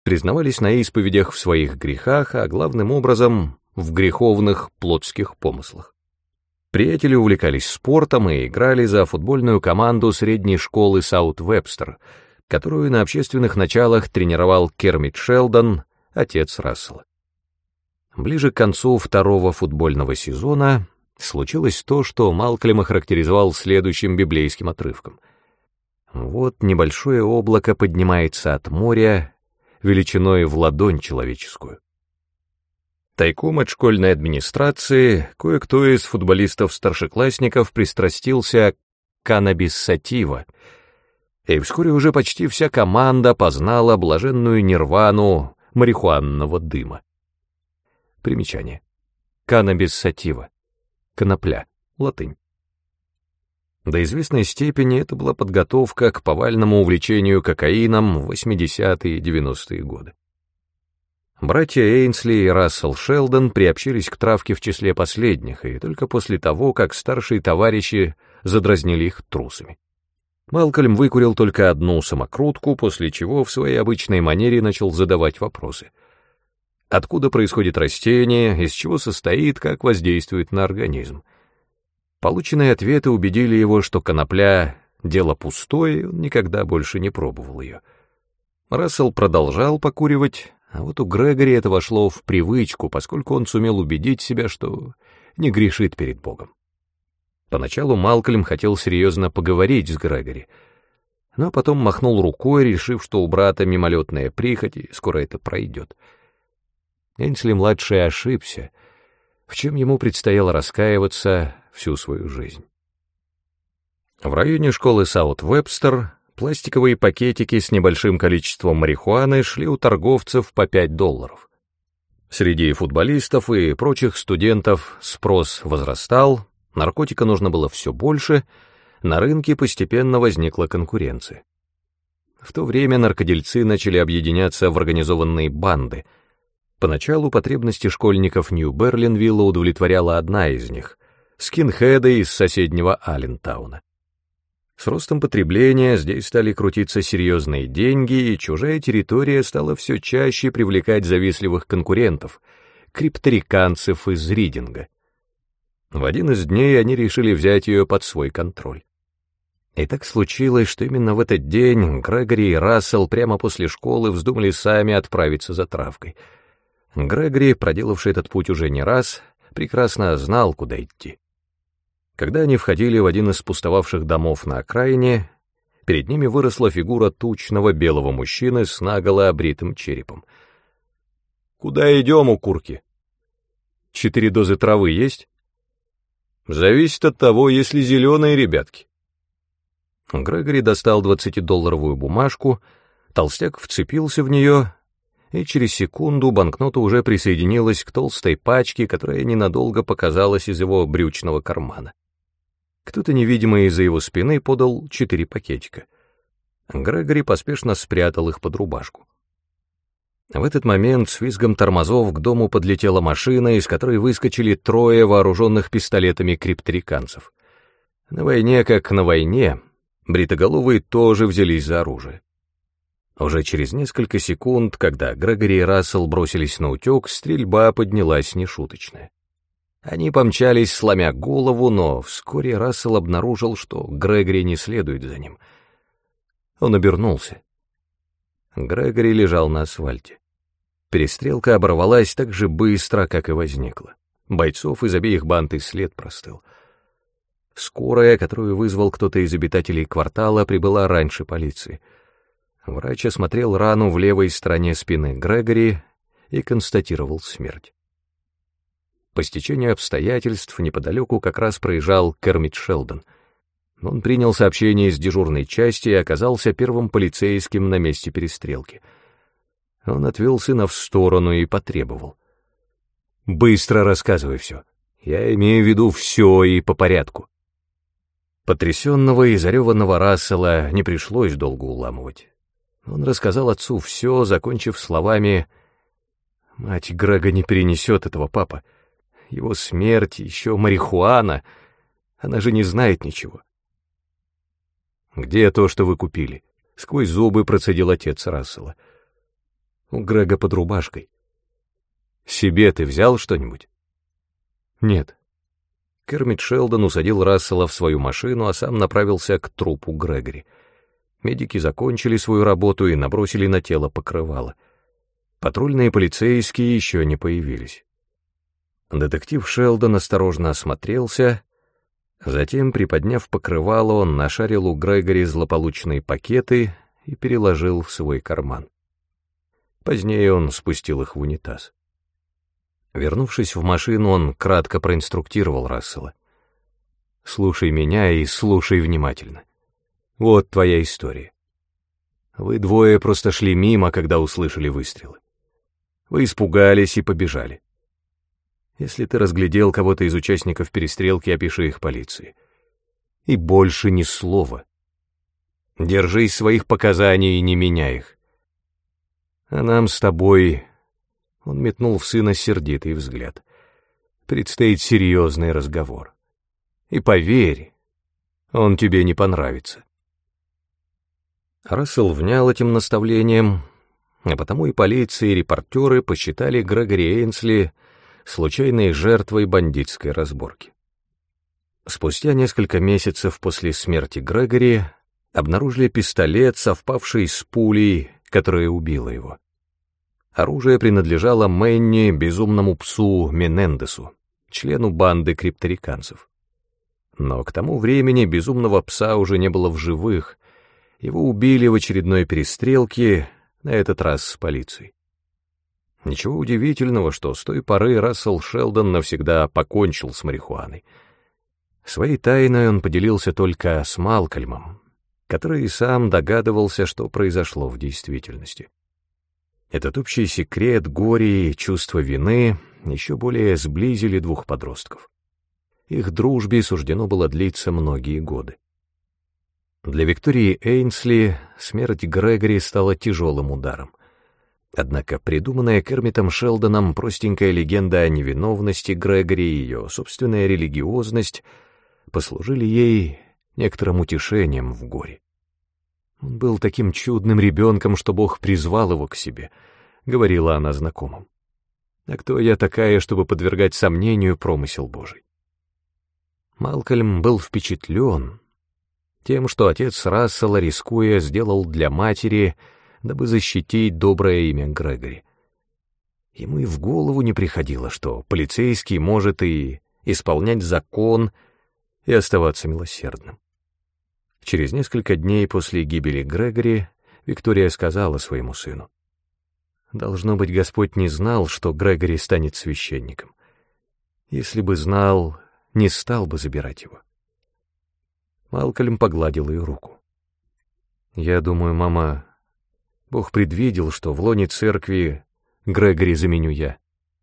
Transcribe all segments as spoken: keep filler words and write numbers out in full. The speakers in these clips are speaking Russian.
признавались на исповедях в своих грехах, а главным образом в греховных плотских помыслах. Приятели увлекались спортом и играли за футбольную команду средней школы Саут-Вебстер, которую на общественных началах тренировал Кермит Шелдон, отец Рассела. Ближе к концу второго футбольного сезона случилось то, что Малкольм охарактеризовал следующим библейским отрывком. «Вот небольшое облако поднимается от моря, величиной в ладонь человеческую». Тайком от школьной администрации кое-кто из футболистов-старшеклассников пристрастился к каннабис-сатива, и вскоре уже почти вся команда познала блаженную нирвану марихуанного дыма. Примечание. Каннабис-сатива. Конопля. Латынь. До известной степени это была подготовка к повальному увлечению кокаином в восьмидесятые и девяностые годы. Братья Эйнсли и Рассел Шелдон приобщились к травке в числе последних, и только после того, как старшие товарищи задразнили их трусами. Малкольм выкурил только одну самокрутку, после чего в своей обычной манере начал задавать вопросы. Откуда происходит растение, из чего состоит, как воздействует на организм? Полученные ответы убедили его, что конопля — дело пустое, и он никогда больше не пробовал ее. Рассел продолжал покуривать, а вот у Грегори это вошло в привычку, поскольку он сумел убедить себя, что не грешит перед Богом. Поначалу Малкольм хотел серьезно поговорить с Грегори, но потом махнул рукой, решив, что у брата мимолетная прихоть, и скоро это пройдет. Эйнсли-младший ошибся, в чем ему предстояло раскаиваться всю свою жизнь. В районе школы Саут-Вебстер пластиковые пакетики с небольшим количеством марихуаны шли у торговцев по пять долларов. Среди футболистов и прочих студентов спрос возрастал, наркотика нужно было все больше, на рынке постепенно возникла конкуренция. В то время наркодельцы начали объединяться в организованные банды. Поначалу потребности школьников Нью-Берлинвилла удовлетворяла одна из них — скинхеды из соседнего Аллентауна. С ростом потребления здесь стали крутиться серьезные деньги, и чужая территория стала все чаще привлекать завистливых конкурентов, крипториканцев из Ридинга. В один из дней они решили взять ее под свой контроль. И так случилось, что именно в этот день Грегори и Рассел прямо после школы вздумали сами отправиться за травкой. Грегори, проделавший этот путь уже не раз, прекрасно знал, куда идти. Когда они входили в один из пустовавших домов на окраине, перед ними выросла фигура тучного белого мужчины с наголо обритым черепом. «Куда идем, укурки? Четыре дозы травы есть?» «Зависит от того, если зеленые, ребятки». Грегори достал двадцатидолларовую бумажку, толстяк вцепился в нее, и через секунду банкнота уже присоединилась к толстой пачке, которая ненадолго показалась из его брючного кармана. Кто-то невидимый из-за его спины подал четыре пакетика. Грегори поспешно спрятал их под рубашку. В этот момент с визгом тормозов к дому подлетела машина, из которой выскочили трое вооруженных пистолетами крипториканцев. На войне, как на войне, бритоголовые тоже взялись за оружие. Уже через несколько секунд, когда Грегори и Рассел бросились на утек, стрельба поднялась нешуточная. Они помчались, сломя голову, но вскоре Рассел обнаружил, что Грегори не следует за ним. Он обернулся. Грегори лежал на асфальте. Перестрелка оборвалась так же быстро, как и возникла. Бойцов из обеих банд и след простыл. Скорая, которую вызвал кто-то из обитателей квартала, прибыла раньше полиции. Врач осмотрел рану в левой стороне спины Грегори и констатировал смерть. По стечению обстоятельств неподалеку как раз проезжал Кермит Шелдон. Он принял сообщение из дежурной части и оказался первым полицейским на месте перестрелки. Он отвел сына в сторону и потребовал: «Быстро рассказывай все. Я имею в виду все и по порядку». Потрясенного и зареванного Рассела не пришлось долго уламывать. Он рассказал отцу все, закончив словами: «Мать Грега не перенесет этого, папа. Его смерть, еще марихуана. Она же не знает ничего». «Где то, что вы купили?» — сквозь зубы процедил отец Рассела. У Грега под рубашкой. Себе ты взял что-нибудь? Нет. Кермит Шелдон усадил Рассела в свою машину, а сам направился к трупу Грегори. Медики закончили свою работу и набросили на тело покрывало. Патрульные полицейские еще не появились. Детектив Шелдон осторожно осмотрелся, затем, приподняв покрывало, он нашарил у Грегори злополучные пакеты и переложил в свой карман. Позднее он спустил их в унитаз. Вернувшись в машину, он кратко проинструктировал Рассела. «Слушай меня и слушай внимательно. Вот твоя история. Вы двое просто шли мимо, когда услышали выстрелы. Вы испугались и побежали. Если ты разглядел кого-то из участников перестрелки, опиши их полиции. И больше ни слова. Держись своих показаний и не меняй их. А нам с тобой...» Он метнул в сына сердитый взгляд. «Предстоит серьезный разговор. И поверь, он тебе не понравится». Рассел внял этим наставлением, а потому и полиция, и репортеры посчитали Грегори Эйнсли случайной жертвой бандитской разборки. Спустя несколько месяцев после смерти Грегори обнаружили пистолет, совпавший с пулей, которая убила его. Оружие принадлежало Мэнни, безумному псу Менендесу, члену банды крипториканцев. Но к тому времени безумного пса уже не было в живых, его убили в очередной перестрелке, на этот раз с полицией. Ничего удивительного, что с той поры Рассел Шелдон навсегда покончил с марихуаной. Своей тайной он поделился только с Малкольмом, который и сам догадывался, что произошло в действительности. Этот общий секрет, горе и чувство вины еще более сблизили двух подростков. Их дружбе суждено было длиться многие годы. Для Виктории Эйнсли смерть Грегори стала тяжелым ударом. Однако придуманная Кермитом Шелдоном простенькая легенда о невиновности Грегори и ее собственная религиозность послужили ей некоторым утешением в горе. «Он был таким чудным ребенком, что Бог призвал его к себе», — говорила она знакомым. «А кто я такая, чтобы подвергать сомнению промысел Божий?» Малкольм был впечатлен тем, что отец Рассела, рискуя, сделал для матери, дабы защитить доброе имя Грегори. Ему и в голову не приходило, что полицейский может и исполнять закон, и оставаться милосердным. Через несколько дней после гибели Грегори Виктория сказала своему сыну: «Должно быть, Господь не знал, что Грегори станет священником. Если бы знал, не стал бы забирать его». Малкольм погладил ее руку. «Я думаю, мама, Бог предвидел, что в лоне церкви Грегори заменю я».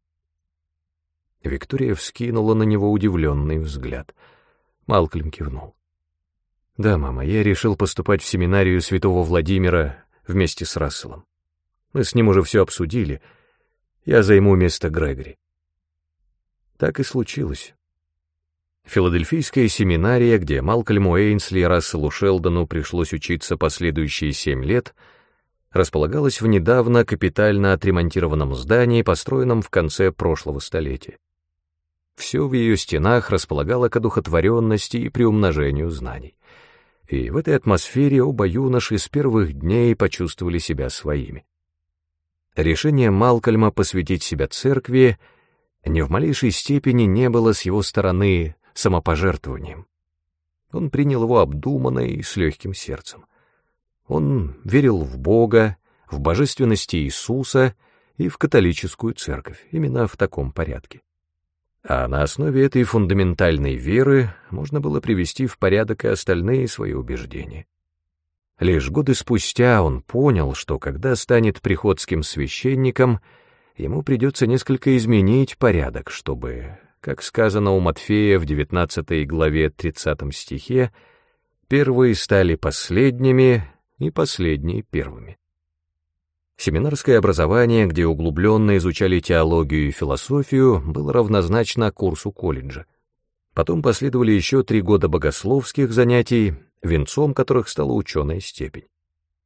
Виктория вскинула на него удивленный взгляд. Малкольм кивнул. «Да, мама, я решил поступать в семинарию святого Владимира вместе с Расселом. Мы с ним уже все обсудили. Я займу место Грегори». Так и случилось. Филадельфийская семинария, где Малкольму Эйнсли и Расселу Шелдону пришлось учиться последующие семь лет, располагалась в недавно капитально отремонтированном здании, построенном в конце прошлого столетия. Все в ее стенах располагало к одухотворенности и приумножению знаний. И в этой атмосфере оба юноши с первых дней почувствовали себя своими. Решение Малкольма посвятить себя церкви ни в малейшей степени не было с его стороны самопожертвованием. Он принял его обдуманно и с легким сердцем. Он верил в Бога, в божественность Иисуса и в католическую церковь, именно в таком порядке. А на основе этой фундаментальной веры можно было привести в порядок и остальные свои убеждения. Лишь годы спустя он понял, что когда станет приходским священником, ему придется несколько изменить порядок, чтобы, как сказано у Матфея в девятнадцатой главе тридцатом стихе, первые стали последними и последние первыми. Семинарское образование, где углубленно изучали теологию и философию, было равнозначно курсу колледжа. Потом последовали еще три года богословских занятий, венцом которых стала ученая степень.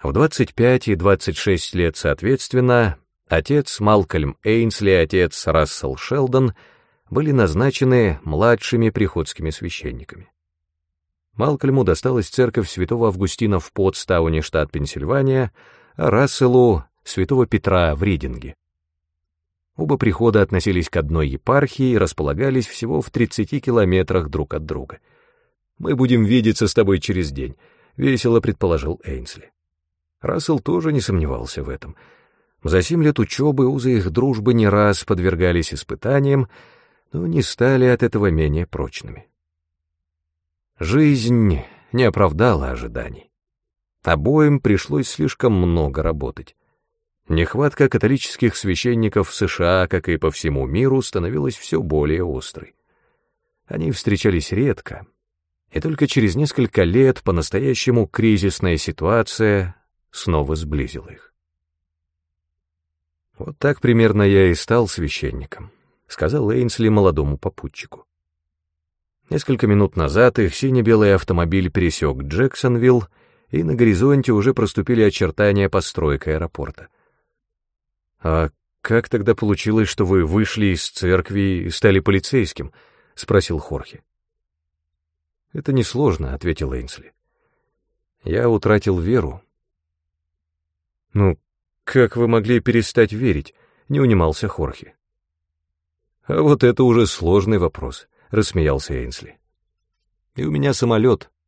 В двадцать пять и двадцать шесть лет соответственно отец Малкольм Эйнсли и отец Рассел Шелдон были назначены младшими приходскими священниками. Малкольму досталась церковь святого Августина в Поттстауне, штат Пенсильвания, а Расселу — святого Петра в Ридинге. Оба прихода относились к одной епархии и располагались всего в тридцати километрах друг от друга. «Мы будем видеться с тобой через день», — весело предположил Эйнсли. Рассел тоже не сомневался в этом. За семь лет учебы узы их дружбы не раз подвергались испытаниям, но не стали от этого менее прочными. Жизнь не оправдала ожиданий. Обоим пришлось слишком много работать. Нехватка католических священников в США, как и по всему миру, становилась все более острой. Они встречались редко, и только через несколько лет по-настоящему кризисная ситуация снова сблизила их. «Вот так примерно я и стал священником», — сказал Эйнсли молодому попутчику. Несколько минут назад их сине-белый автомобиль пересек Джексонвилл, и на горизонте уже проступили очертания построек аэропорта. «А как тогда получилось, что вы вышли из церкви и стали полицейским?» — спросил Хорхе. «Это несложно», — ответил Эйнсли. «Я утратил веру». «Ну, как вы могли перестать верить?» — не унимался Хорхе. «А вот это уже сложный вопрос», — рассмеялся Эйнсли. «И у меня самолет.